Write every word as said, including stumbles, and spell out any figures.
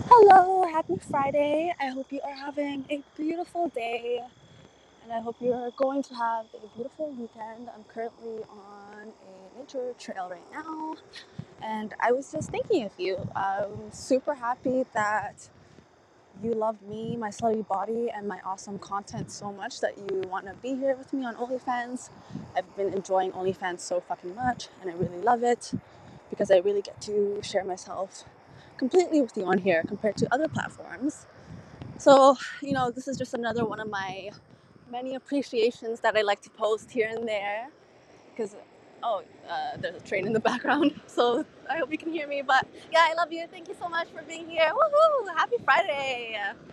Hello, happy Friday. I hope you are having a beautiful day and I hope you're going to have a beautiful weekend. I'm currently on a nature trail right now and I was just thinking of you. I'm super happy that you love me, my slutty body, and my awesome content so much that you want to be here with me on OnlyFans. I've been enjoying OnlyFans so fucking much and I really love it because I really get to share myself completely with you on here compared to other platforms. So, you know, this is just another one of my many appreciations that I like to post here and there. Because, oh, uh, there's a train in the background. So I hope you can hear me. But yeah, I love you. Thank you so much for being here. Woohoo! Happy Friday.